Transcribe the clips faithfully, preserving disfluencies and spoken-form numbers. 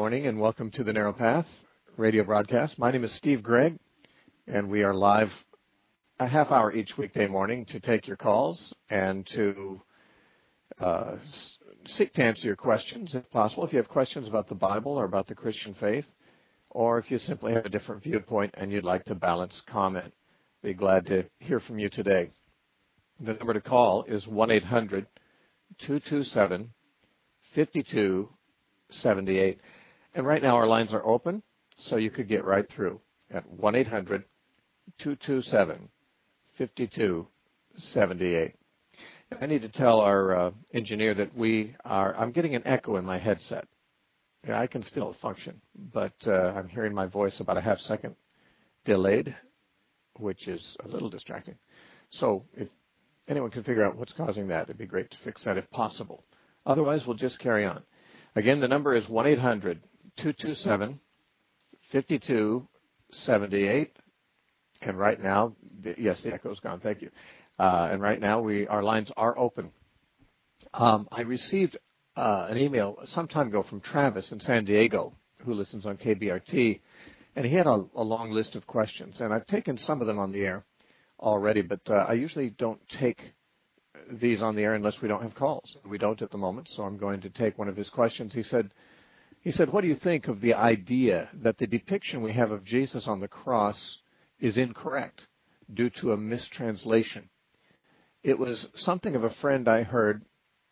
morning and welcome to the Narrow Path radio broadcast. My name is Steve Gregg, and we are live a half hour each weekday morning to take your calls and to uh, seek to answer your questions, if possible. If you have questions about the Bible or about the Christian faith, or if you simply have a different viewpoint and you'd like to balance comment, be glad to hear from you today. The number to call is one eight hundred two two seven five two seven eight. And right now our lines are open, so you could get right through at one eight hundred two two seven five two seven eight. I need to tell our uh, engineer that we are, I'm getting an echo in my headset. Yeah, I can still function, but uh, I'm hearing my voice about a half second delayed, which is a little distracting. So if anyone can figure out what's causing that, it'd be great to fix that if possible. Otherwise, we'll just carry on. Again, the number is one eight hundred two two seven five two seven eight. And right now, yes, the echo's gone. Thank you. Uh, and right now, we our lines are open. Um, I received uh, an email some time ago from Travis in San Diego, who listens on K B R T, and he had a, a long list of questions. And I've taken some of them on the air already, but uh, I usually don't take these on the air unless we don't have calls. We don't at the moment, so I'm going to take one of his questions. He said, he said, what do you think of the idea that the depiction we have of Jesus on the cross is incorrect due to a mistranslation? It was something of a friend I heard,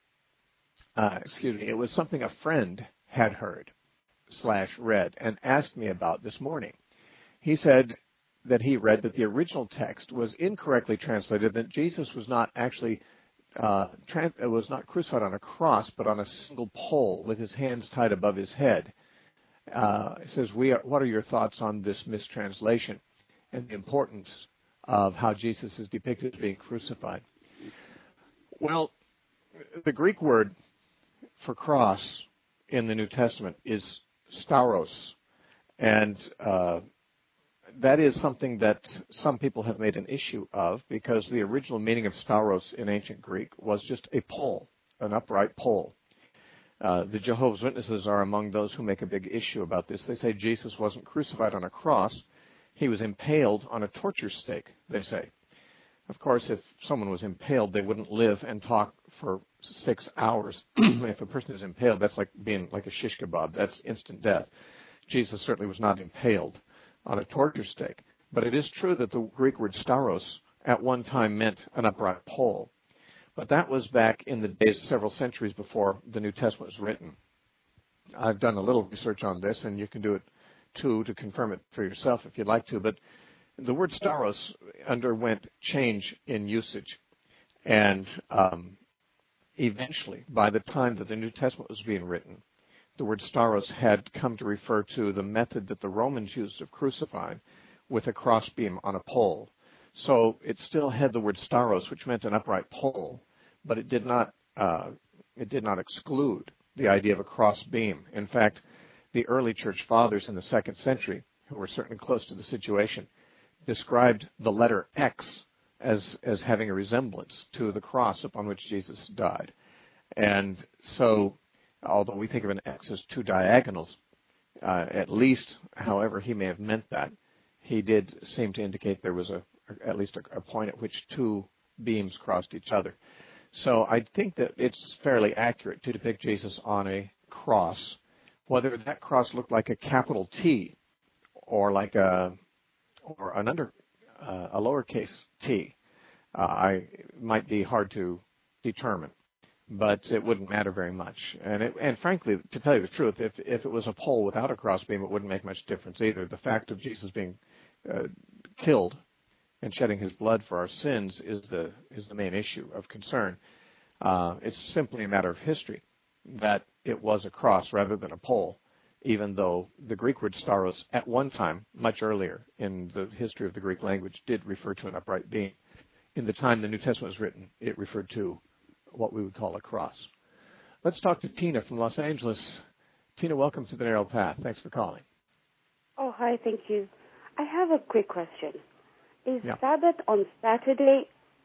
uh, excuse me, it was something a friend had heard slash read and asked me about this morning. He said that he read that the original text was incorrectly translated, that Jesus was not actually uh, trans- was not crucified on a cross, but on a single pole with his hands tied above his head. Uh, it says, "We are, what are your thoughts on this mistranslation and the importance of how Jesus is depicted as being crucified?" Well, the Greek word for cross in the New Testament is stauros, and uh, that is something that some people have made an issue of, because the original meaning of stauros in ancient Greek was just a pole, an upright pole. Uh, the Jehovah's Witnesses are among those who make a big issue about this. They say Jesus wasn't crucified on a cross. He was impaled on a torture stake, they say. Of course, if someone was impaled, they wouldn't live and talk for six hours. If a person is impaled, that's like being like a shish kebab. That's instant death. Jesus certainly was not impaled on a torture stake. But it is true that the Greek word stauros at one time meant an upright pole. But that was back in the days, several centuries before the New Testament was written. I've done a little research on this, and you can do it too to confirm it for yourself if you'd like to. But the word stauros underwent change in usage. And um, eventually, by the time that the New Testament was being written, the word stauros had come to refer to the method that the Romans used of crucifying, with a crossbeam on a pole. So it still had the word stauros, which meant an upright pole, but it did not uh, it did not exclude the idea of a crossbeam. In fact, the early church fathers in the second century, who were certainly close to the situation, described the letter X as as having a resemblance to the cross upon which Jesus died. And so, although we think of an X as two diagonals, uh, at least, however he may have meant that, he did seem to indicate there was a at least a, a point at which two beams crossed each other. So I think that it's fairly accurate to depict Jesus on a cross. Whether that cross looked like a capital T or like a or an under uh, a lowercase t, uh, I might be hard to determine. But it wouldn't matter very much. And it, and frankly, to tell you the truth, if if it was a pole without a crossbeam, it wouldn't make much difference either. The fact of Jesus being uh, killed and shedding his blood for our sins is the is the main issue of concern. Uh, it's simply a matter of history that it was a cross rather than a pole, even though the Greek word stauros at one time, much earlier in the history of the Greek language, did refer to an upright beam. In the time the New Testament was written, it referred to what we would call a cross. Let's talk to Tina from Los Angeles. Tina, welcome to the Narrow Path. Thanks for calling. Oh, hi, thank you. I have a quick question. Is yeah. Sabbath on Saturday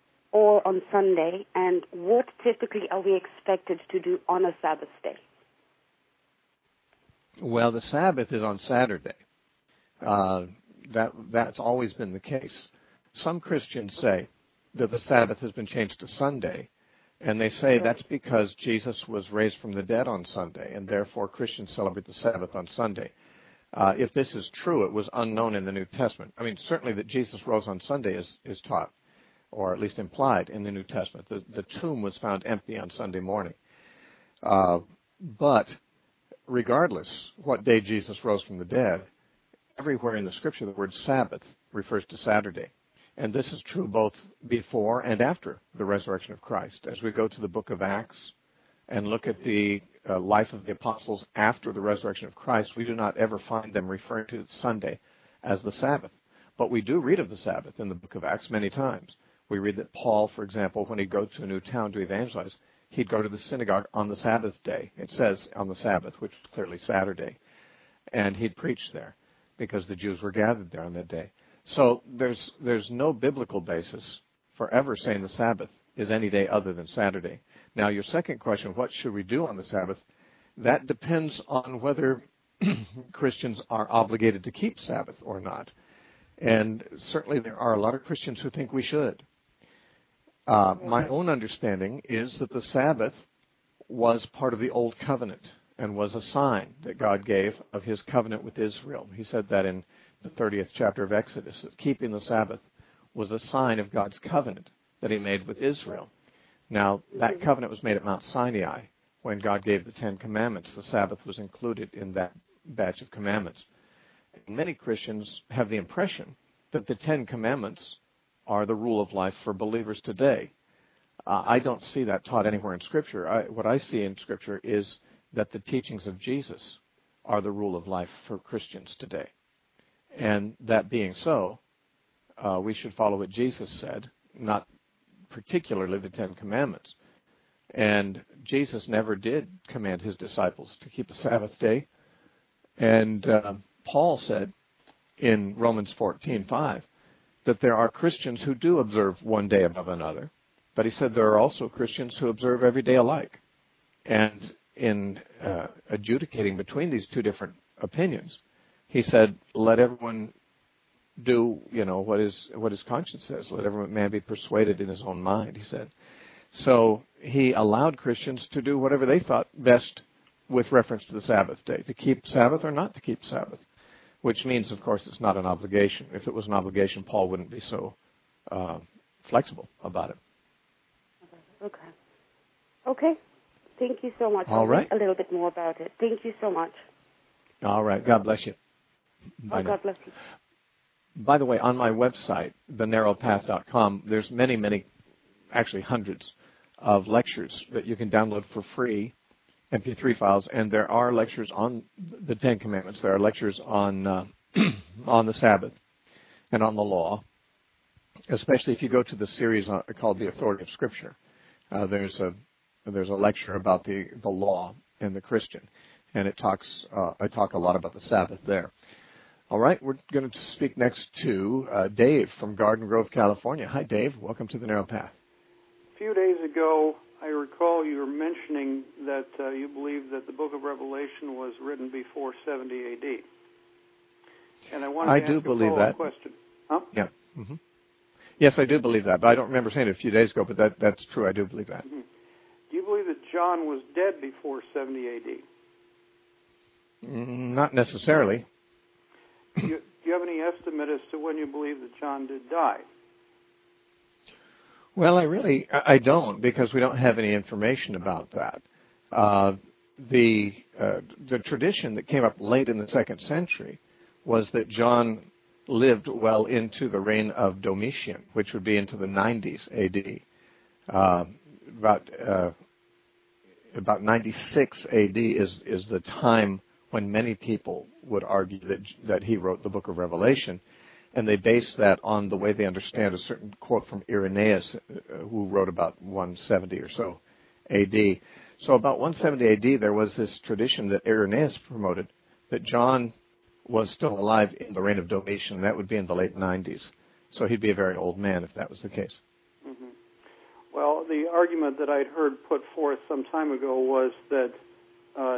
or on Sunday, and what typically are we expected to do on a Sabbath day? Well, the Sabbath is on Saturday. Uh, that that's always been the case. Some Christians say that the Sabbath has been changed to Sunday, and they say that's because Jesus was raised from the dead on Sunday, and therefore Christians celebrate the Sabbath on Sunday. Uh, if this is true, it was unknown in the New Testament. I mean, certainly that Jesus rose on Sunday is, is taught, or at least implied in the New Testament. The, the tomb was found empty on Sunday morning. Uh, but regardless what day Jesus rose from the dead, everywhere in the Scripture the word Sabbath refers to Saturday. And this is true both before and after the resurrection of Christ. As we go to the book of Acts and look at the uh, life of the apostles after the resurrection of Christ, we do not ever find them referring to Sunday as the Sabbath. But we do read of the Sabbath in the book of Acts many times. We read that Paul, for example, when he'd go to a new town to evangelize, he'd go to the synagogue on the Sabbath day. It says on the Sabbath, which is clearly Saturday. And he'd preach there because the Jews were gathered there on that day. So there's there's no biblical basis for ever saying the Sabbath is any day other than Saturday. Now, your second question, what should we do on the Sabbath? That depends on whether Christians are obligated to keep Sabbath or not. And certainly there are a lot of Christians who think we should. Uh, my own understanding is that the Sabbath was part of the Old Covenant and was a sign that God gave of his covenant with Israel. He said that in the thirtieth chapter of Exodus, that keeping the Sabbath was a sign of God's covenant that he made with Israel. Now, that covenant was made at Mount Sinai when God gave the Ten Commandments. The Sabbath was included in that batch of commandments. And many Christians have the impression that the Ten Commandments are the rule of life for believers today. Uh, I don't see that taught anywhere in Scripture. I, what I see in Scripture is that the teachings of Jesus are the rule of life for Christians today. And that being so, uh, we should follow what Jesus said, not particularly the Ten Commandments. And Jesus never did command his disciples to keep a Sabbath day. And uh, Paul said in Romans fourteen five that there are Christians who do observe one day above another. But he said there are also Christians who observe every day alike. And in uh, adjudicating between these two different opinions, he said, let everyone do, you know, what his, what his conscience says. Let every man be persuaded in his own mind, he said. So he allowed Christians to do whatever they thought best with reference to the Sabbath day, to keep Sabbath or not to keep Sabbath, which means, of course, it's not an obligation. If it was an obligation, Paul wouldn't be so uh, flexible about it. Okay. Okay. Thank you so much. All I'll right. read a little bit more about it. Thank you so much. All right. God bless you. Oh, God bless you. By the way, on my website, the narrow path dot com, there's many, many, actually hundreds of lectures that you can download for free, M P three files, and there are lectures on the Ten Commandments. There are lectures on uh, on the Sabbath and on the law, especially if you go to the series on, called The Authority of Scripture. Uh, there's a there's a lecture about the, the law and the Christian, and it talks uh, I talk a lot about the Sabbath there. All right, we're going to speak next to uh, Dave from Garden Grove, California. Hi, Dave. Welcome to the Narrow Path. A few days ago, I recall you were mentioning that uh, you believe that the book of Revelation was written before seventy A D. And I wanted I to do ask believe a follow-up that. question. Huh? Yeah. Mm-hmm. Yes, I do believe that, but I don't remember saying it a few days ago, but that, that's true. I do believe that. Mm-hmm. Do you believe that John was dead before seventy A D? Mm, not necessarily. Do you, do you have any estimate as to when you believe that John did die? Well, I really, I don't, because we don't have any information about that. Uh, the uh, the tradition that came up late in the second century was that John lived well into the reign of Domitian, which would be into the nineties A D. Uh, about uh, about ninety-six A D is is the time when many people would argue that that he wrote the book of Revelation. And they base that on the way they understand a certain quote from Irenaeus, uh, who wrote about one seventy or so A D. So about one seventy A D, there was this tradition that Irenaeus promoted, that John was still alive in the reign of Domitian. That would be in the late nineties. So he'd be a very old man if that was the case. Mm-hmm. Well, the argument that I'd heard put forth some time ago was that uh,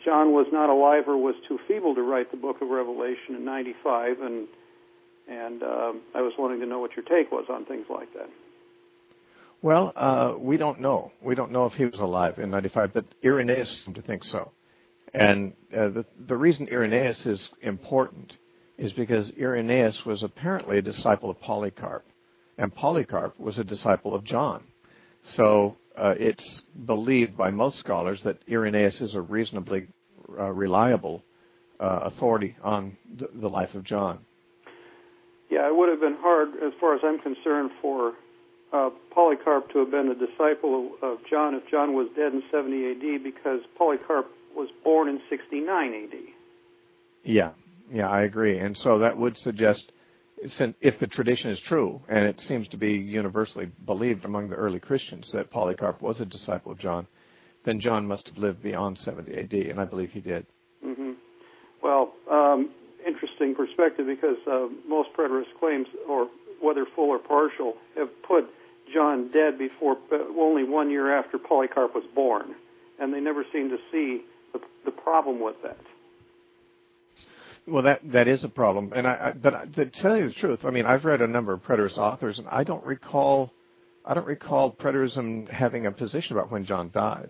John was not alive or was too feeble to write the book of Revelation in ninety-five, and and um, I was wanting to know what your take was on things like that. Well, uh, we don't know. We don't know if he was alive in ninety-five, but Irenaeus seemed to think so. And uh, the, the reason Irenaeus is important is because Irenaeus was apparently a disciple of Polycarp, and Polycarp was a disciple of John. So uh, it's believed by most scholars that Irenaeus is a reasonably uh, reliable uh, authority on the, the life of John. Yeah, it would have been hard, as far as I'm concerned, for uh, Polycarp to have been a disciple of, of John if John was dead in seventy A D, because Polycarp was born in sixty-nine A D. Yeah, yeah, I agree. And so that would suggest, if the tradition is true, and it seems to be universally believed among the early Christians that Polycarp was a disciple of John, then John must have lived beyond seventy A D, and I believe he did. Mm-hmm. Well, um, interesting perspective, because uh, most preterist claims, or whether full or partial, have put John dead before, only one year after Polycarp was born, and they never seem to see the, the problem with that. Well, that that is a problem, and I, I but to tell you the truth, I mean, I've read a number of preterist authors, and I don't recall, I don't recall preterism having a position about when John died.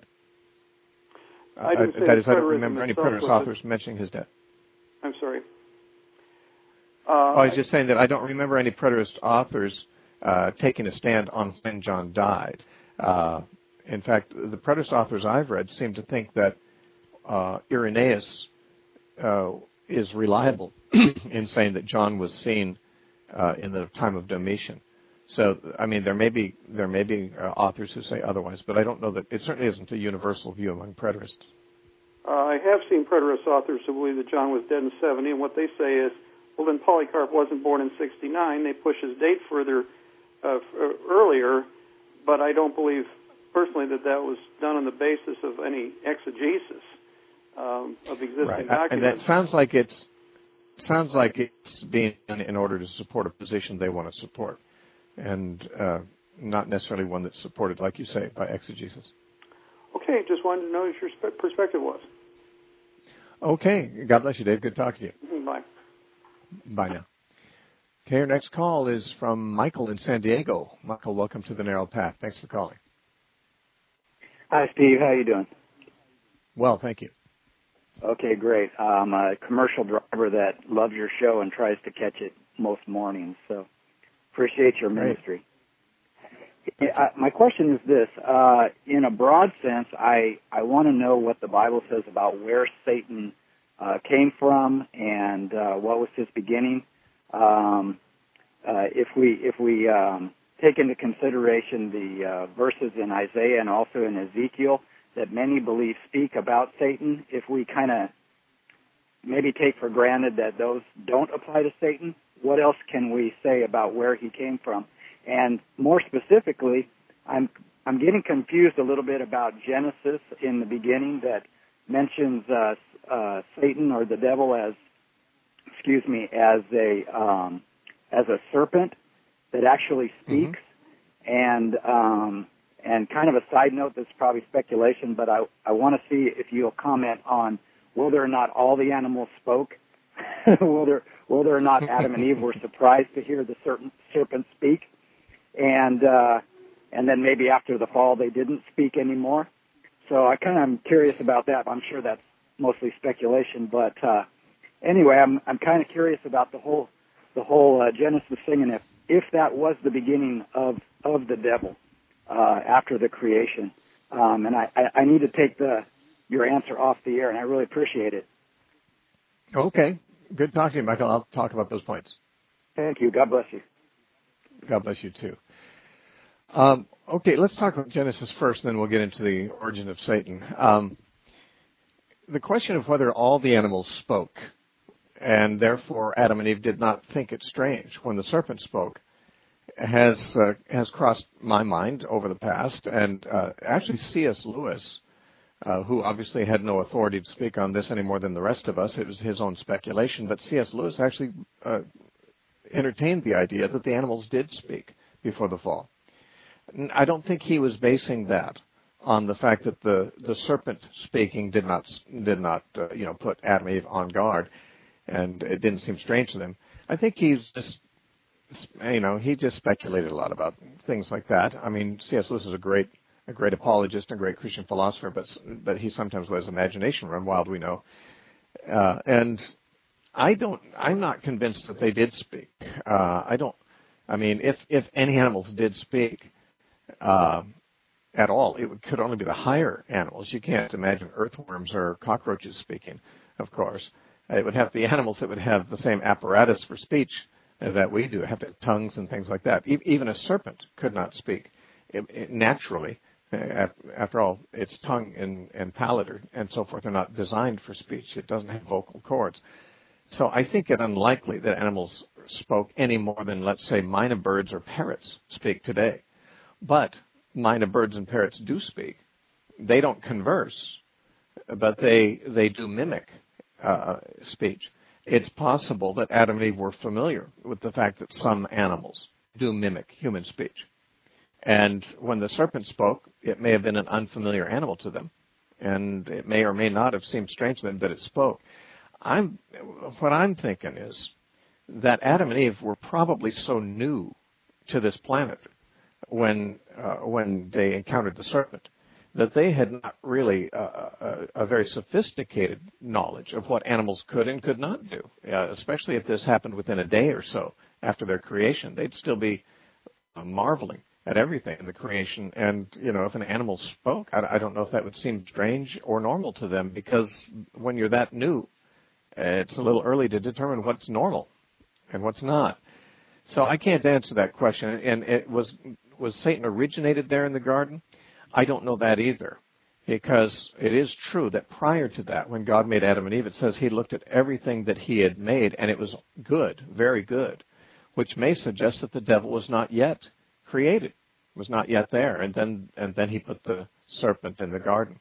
I didn't uh, say that is, I don't preterism remember any itself preterist was authors a, mentioning his death. I'm sorry. Uh, oh, I was just saying that I don't remember any preterist authors uh, taking a stand on when John died. Uh, in fact, the preterist authors I've read seem to think that uh, Irenaeus uh, is reliable in saying that John was seen uh, in the time of Domitian. So, I mean, there may be there may be uh, authors who say otherwise, but I don't know that it certainly isn't a universal view among preterists. Uh, I have seen preterist authors who believe that John was dead in seventy, and what they say is, well, then Polycarp wasn't born in sixty-nine. They push his date further uh, f- earlier, but I don't believe personally that that was done on the basis of any exegesis um, of existing right. documents. And that sounds like it's sounds like it's being done in order to support a position they want to support, and uh, not necessarily one that's supported, like you say, by exegesis. Okay, just wanted to know what your sp- perspective was. Okay, God bless you, Dave. Good talking to you. Bye. Bye now. Okay, our next call is from Michael in San Diego. Michael, welcome to the Narrow Path. Thanks for calling. Hi, Steve. How you doing? Well, thank you. Okay, great. I'm a commercial driver that loves your show and tries to catch it most mornings, so appreciate your Great. ministry. I, my question is this. Uh, in a broad sense, I, I want to know what the Bible says about where Satan uh, came from and uh, what was his beginning. Um, uh, if we if we um, take into consideration the uh, verses in Isaiah and also in Ezekiel that many believe speak about Satan, if we kind of maybe take for granted that those don't apply to Satan, what else can we say about where he came from? And more specifically, I'm I'm getting confused a little bit about Genesis in the beginning that mentions uh, uh, Satan or the devil as, excuse me, as a um, as a serpent that actually speaks. Mm-hmm. And um, and kind of a side note, this is probably speculation, but I I want to see if you'll comment on whether or not all the animals spoke, whether whether or not Adam and Eve were surprised to hear the serpent serpent speak. And uh, and then maybe after the fall they didn't speak anymore. So I kind of am curious about that. I'm sure that's mostly speculation, but uh, anyway, I'm I'm kind of curious about the whole the whole uh, Genesis thing, and if if that was the beginning of of the devil uh, after the creation. Um, and I, I, I need to take the your answer off the air, and I really appreciate it. Okay, good talking to you, Michael. I'll talk about those points. Thank you. God bless you. God bless you, too. Um, okay, let's talk about Genesis first, and then we'll get into the origin of Satan. Um, the question of whether all the animals spoke, and therefore Adam and Eve did not think it strange when the serpent spoke, has uh, has crossed my mind over the past. And uh, actually C S Lewis, uh, who obviously had no authority to speak on this any more than the rest of us, it was his own speculation, but C S Lewis actually uh, entertained the idea that the animals did speak before the fall. I don't think he was basing that on the fact that the, the serpent speaking did not did not uh, you know put Adam and Eve on guard, and it didn't seem strange to them. I think he's just you know he just speculated a lot about things like that. I mean, C S. Lewis is a great a great apologist and a great Christian philosopher, but but he sometimes lets imagination run wild. We know, uh, and I don't. I'm not convinced that they did speak. Uh, I don't. I mean, if if any animals did speak. Uh, At all, it would, could only be the higher animals. You can't imagine earthworms or cockroaches speaking, of course. It would have to be animals that would have the same apparatus for speech that we do, have to have tongues and things like that. E- even a serpent could not speak it, it, naturally. After all, its tongue and, and palate are, and so forth are not designed for speech. It doesn't have vocal cords. So I think it unlikely that animals spoke any more than, let's say, mynah birds or parrots speak today. But mynah birds and parrots do speak. They don't converse, but they they do mimic uh, speech. It's possible that Adam and Eve were familiar with the fact that some animals do mimic human speech. And when the serpent spoke, it may have been an unfamiliar animal to them, and it may or may not have seemed strange to them that it spoke. I'm what I'm thinking is that Adam and Eve were probably so new to this planet when uh, when they encountered the serpent, that they had not really uh, a, a very sophisticated knowledge of what animals could and could not do, uh, especially if this happened within a day or so after their creation. They'd still be uh, marveling at everything in the creation. And, you know, if an animal spoke, I, I don't know if that would seem strange or normal to them, because when you're that new, it's a little early to determine what's normal and what's not. So I can't answer that question. And it was was Satan originated there in the garden? I don't know that either, because it is true that prior to that, when God made Adam and Eve, it says he looked at everything that he had made, and it was good, very good, which may suggest that the devil was not yet created, was not yet there, and then and then he put the serpent in the garden.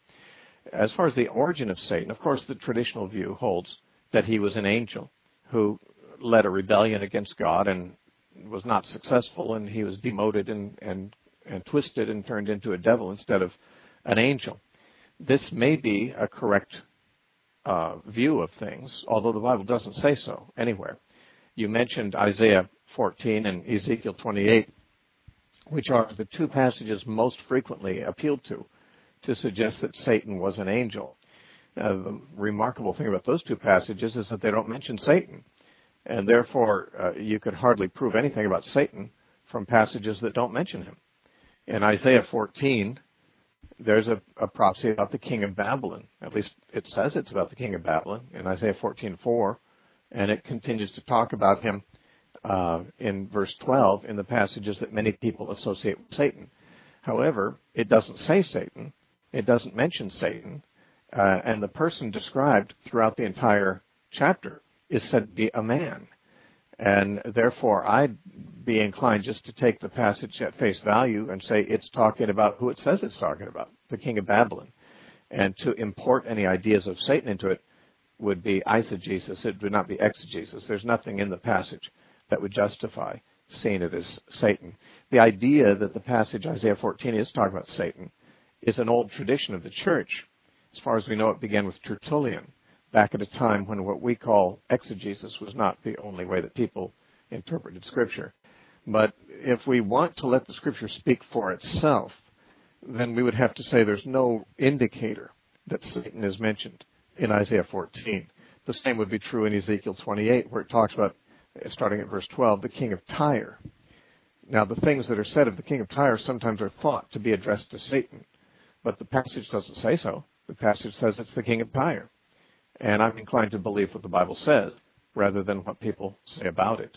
As far as the origin of Satan, of course, the traditional view holds that he was an angel who led a rebellion against God and was not successful, and he was demoted and, and, and twisted and turned into a devil instead of an angel. This may be a correct uh, view of things, although the Bible doesn't say so anywhere. You mentioned Isaiah fourteen and Ezekiel twenty-eight, which are the two passages most frequently appealed to to suggest that Satan was an angel. Uh, the remarkable thing about those two passages is that they don't mention Satan. And therefore, uh, you could hardly prove anything about Satan from passages that don't mention him. In Isaiah fourteen, there's a, a prophecy about the king of Babylon. At least it says it's about the king of Babylon in Isaiah fourteen four, and it continues to talk about him uh, in verse twelve in the passages that many people associate with Satan. However, it doesn't say Satan. It doesn't mention Satan. Uh, and the person described throughout the entire chapter is said to be a man. And therefore, I'd be inclined just to take the passage at face value and say it's talking about who it says it's talking about, the king of Babylon. And to import any ideas of Satan into it would be eisegesis. It would not be exegesis. There's nothing in the passage that would justify seeing it as Satan. The idea that the passage Isaiah fourteen is talking about Satan is an old tradition of the church. As far as we know, it began with Tertullian, back at a time when what we call exegesis was not the only way that people interpreted Scripture. But if we want to let the Scripture speak for itself, then we would have to say there's no indicator that Satan is mentioned in Isaiah fourteen. The same would be true in Ezekiel twenty-eight, where it talks about, starting at verse twelve, the king of Tyre. Now, the things that are said of the king of Tyre sometimes are thought to be addressed to Satan, but the passage doesn't say so. The passage says it's the king of Tyre. And I'm inclined to believe what the Bible says rather than what people say about it.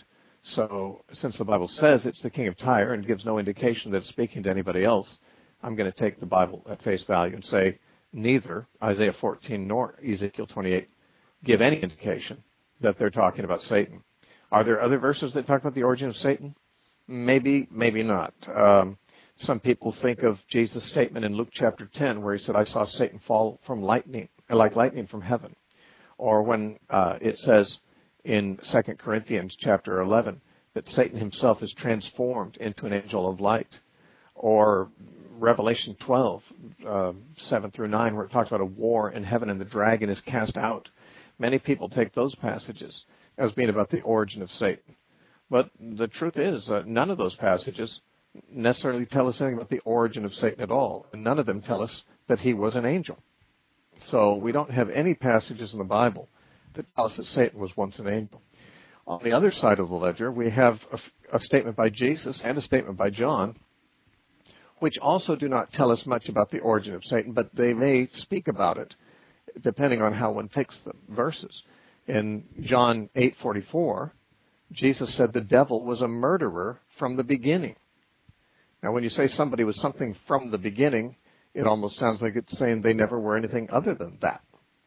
So since the Bible says it's the king of Tyre and gives no indication that it's speaking to anybody else, I'm going to take the Bible at face value and say neither Isaiah fourteen nor Ezekiel twenty-eight give any indication that they're talking about Satan. Are there other verses that talk about the origin of Satan? Maybe, maybe not. Um, some people think of Jesus' statement in Luke chapter ten where he said, I saw Satan fall from lightning, like lightning from heaven. Or when uh, it says in Second Corinthians chapter eleven that Satan himself is transformed into an angel of light. or Revelation twelve, uh, seven through nine, where it talks about a war in heaven and the dragon is cast out. Many people take those passages as being about the origin of Satan. But the truth is, uh, none of those passages necessarily tell us anything about the origin of Satan at all. And none of them tell us that he was an angel. So we don't have any passages in the Bible that tell us that Satan was once an angel. On the other side of the ledger, we have a, a statement by Jesus and a statement by John, which also do not tell us much about the origin of Satan, but they may speak about it, depending on how one takes the verses. In John eight forty-four, Jesus said the devil was a murderer from the beginning. Now, when you say somebody was something from the beginning, it almost sounds like it's saying they never were anything other than that.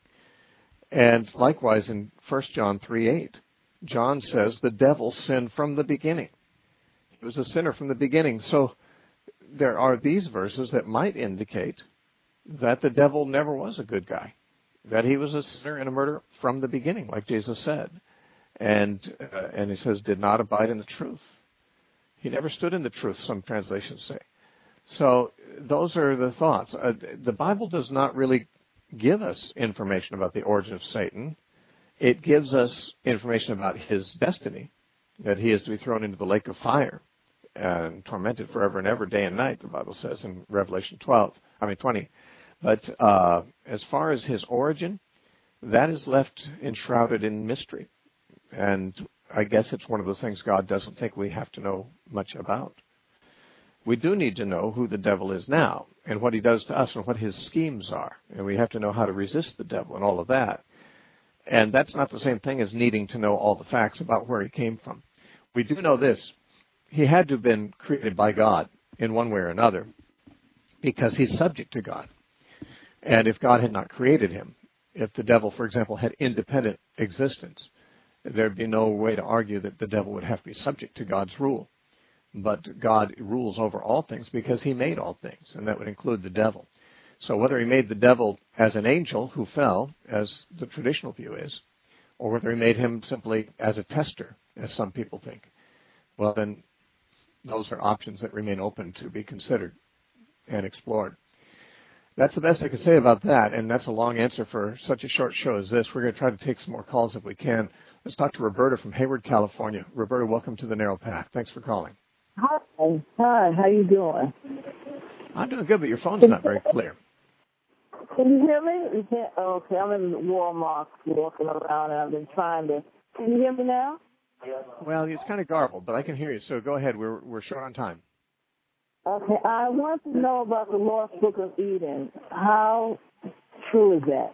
And likewise, in First John three eight, John says the devil sinned from the beginning. He was a sinner from the beginning. So there are these verses that might indicate that the devil never was a good guy, that he was a sinner and a murderer from the beginning, like Jesus said. And uh, and he says, did not abide in the truth. He never stood in the truth, some translations say. So those are the thoughts. Uh, the Bible does not really give us information about the origin of Satan. It gives us information about his destiny, that he is to be thrown into the lake of fire and tormented forever and ever, day and night, the Bible says in Revelation twelve, I mean twenty. But uh, as far as his origin, that is left enshrouded in mystery. And I guess it's one of those things God doesn't think we have to know much about. We do need to know who the devil is now and what he does to us and what his schemes are. And we have to know how to resist the devil and all of that. And that's not the same thing as needing to know all the facts about where he came from. We do know this. He had to have been created by God in one way or another because he's subject to God. And if God had not created him, if the devil, for example, had independent existence, there'd be no way to argue that the devil would have to be subject to God's rule. But God rules over all things because he made all things, and that would include the devil. So whether he made the devil as an angel who fell, as the traditional view is, or whether he made him simply as a tester, as some people think, well, then those are options that remain open to be considered and explored. That's the best I can say about that, and that's a long answer for such a short show as this. We're going to try to take some more calls if we can. Let's talk to Roberta from Hayward, California. Roberta, welcome to the Narrow Path. Thanks for calling. Hi. Hi. How you doing? I'm doing good, but your phone's not very clear. Can you hear me? You can't. Okay, I'm in Walmart walking around, and I've been trying to. Can you hear me now? Well, it's kind of garbled, but I can hear you. So go ahead. We're we're short on time. Okay. I want to know about the Lost Book of Eden. How true is that?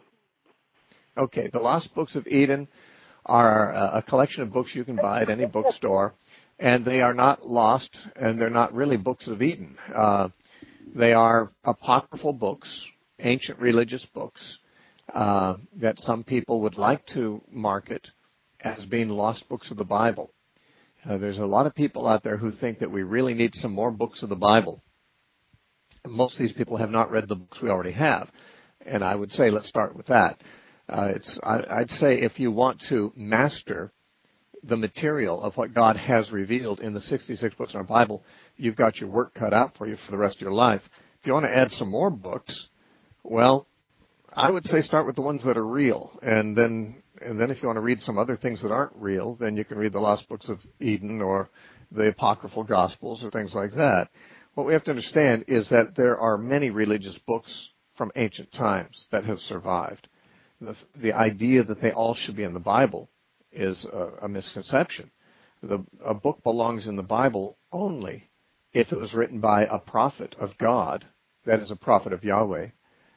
Okay. The Lost Books of Eden are a collection of books you can buy at any bookstore, and they are not lost, and they're not really books of Eden. Uh, they are apocryphal books, ancient religious books, uh, that some people would like to market as being lost books of the Bible. Uh, there's a lot of people out there who think that we really need some more books of the Bible. Most of these people have not read the books we already have, and I would say let's start with that. Uh, it's, I, I'd say if you want to master the material of what God has revealed in the sixty-six books in our Bible, you've got your work cut out for you for the rest of your life. If you want to add some more books, well, I would say start with the ones that are real, and then and then if you want to read some other things that aren't real, then you can read the Lost Books of Eden or the Apocryphal Gospels or things like that. What we have to understand is that there are many religious books from ancient times that have survived. The, the idea that they all should be in the Bible is a, a misconception. The, a book belongs in the Bible only if it was written by a prophet of God, that is a prophet of Yahweh,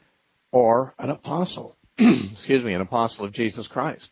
or an apostle, excuse me, an apostle of Jesus Christ.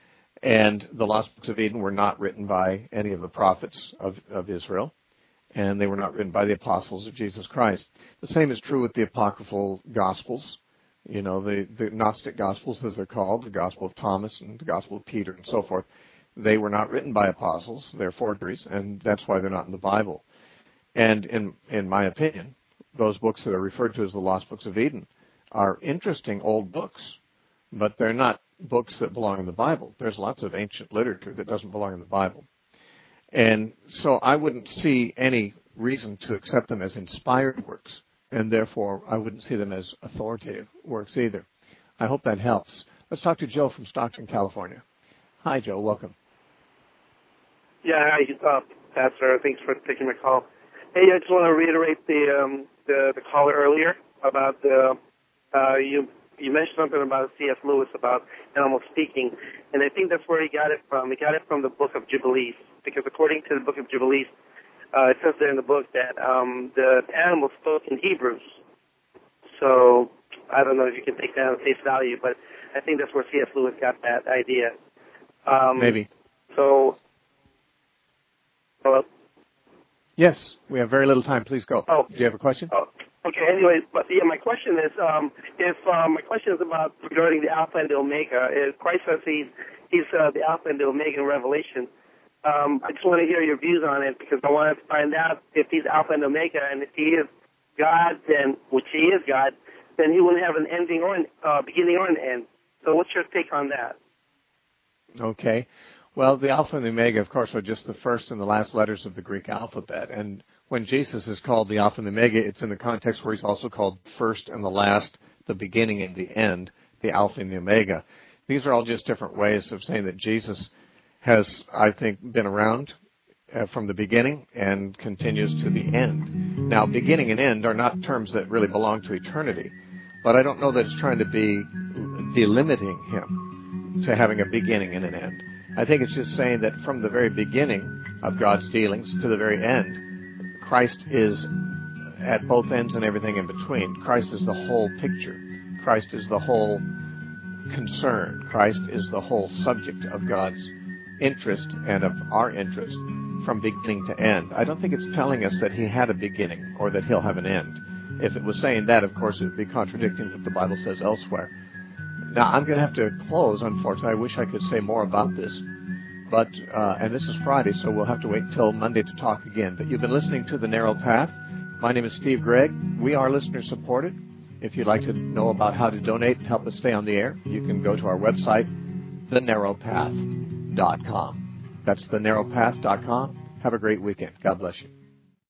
And the Lost Books of Eden were not written by any of the prophets of, of Israel, and they were not written by the apostles of Jesus Christ. The same is true with the Apocryphal Gospels. You know, the, the Gnostic Gospels, as they're called, the Gospel of Thomas and the Gospel of Peter and so forth, they were not written by apostles. They're forgeries, and that's why they're not in the Bible. And in in my opinion, those books that are referred to as the Lost Books of Eden are interesting old books, but they're not books that belong in the Bible. There's lots of ancient literature that doesn't belong in the Bible. And so I wouldn't see any reason to accept them as inspired works, and therefore I wouldn't see them as authoritative works either. I hope that helps. Let's talk to Joe from Stockton, California. Hi, Joe. Welcome. Yeah, hi, uh, Pastor. Thanks for taking my call. Hey, I just want to reiterate the um, the, the caller earlier about the uh, you you mentioned something about C S. Lewis about animal speaking, and I think that's where he got it from. He got it from the Book of Jubilees, because according to the Book of Jubilees, uh, it says there in the book that um, the animals spoke in Hebrews. So I don't know if you can take that on face value, but I think that's where C S. Lewis got that idea. Um, Maybe. So, hello? Yes, we have very little time. Please go. Oh. Do you have a question? Oh. Okay, anyway, but yeah, my question is, um, if um, my question is about regarding the Alpha and the Omega. If Christ says he's, he's uh, the Alpha and the Omega in Revelation, um, I just want to hear your views on it, because I want to find out if he's Alpha and Omega, and if he is God, then, which he is God, then he wouldn't have an ending or an uh, beginning or an end. So what's your take on that? Okay. Well, the Alpha and the Omega, of course, are just the first and the last letters of the Greek alphabet. And when Jesus is called the Alpha and the Omega, it's in the context where he's also called first and the last, the beginning and the end, the Alpha and the Omega. These are all just different ways of saying that Jesus has, I think, been around uh, from the beginning and continues to the end. Now, beginning and end are not terms that really belong to eternity, but I don't know that it's trying to be delimiting him to having a beginning and an end. I think it's just saying that from the very beginning of God's dealings to the very end, Christ is at both ends and everything in between. Christ is the whole picture. Christ is the whole concern. Christ is the whole subject of God's interest and of our interest from beginning to end. I don't think it's telling us that he had a beginning or that he'll have an end. If it was saying that, of course, it would be contradicting what the Bible says elsewhere. Now, I'm going to have to close, unfortunately. I wish I could say more about this. But, uh, and this is Friday, so we'll have to wait until Monday to talk again. But you've been listening to The Narrow Path. My name is Steve Gregg. We are listener-supported. If you'd like to know about how to donate and help us stay on the air, you can go to our website, the narrow path dot com. That's the narrow path dot com. Have a great weekend. God bless you.